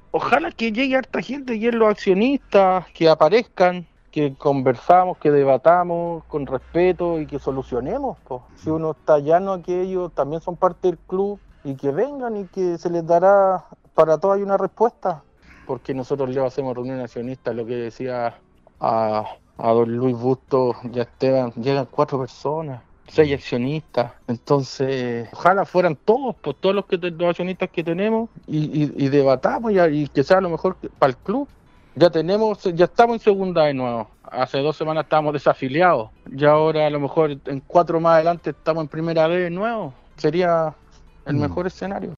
Ojalá que llegue harta gente, lleguen los accionistas, que aparezcan, que conversamos, que debatamos con respeto y que solucionemos, po. Si uno está llano, que ellos también son parte del club y que vengan y que se les dará, para todo hay una respuesta, porque nosotros le hacemos reunión accionista, lo que decía a don Luis Busto y a Esteban, llegan 4 personas. 6 accionistas, entonces ojalá fueran todos, pues todos los accionistas que tenemos y debatamos y que sea lo mejor para el club. Ya estamos en segunda de nuevo. Hace 2 semanas estábamos desafiliados y ahora a lo mejor en 4 más adelante estamos en primera vez de nuevo. Sería el mejor escenario.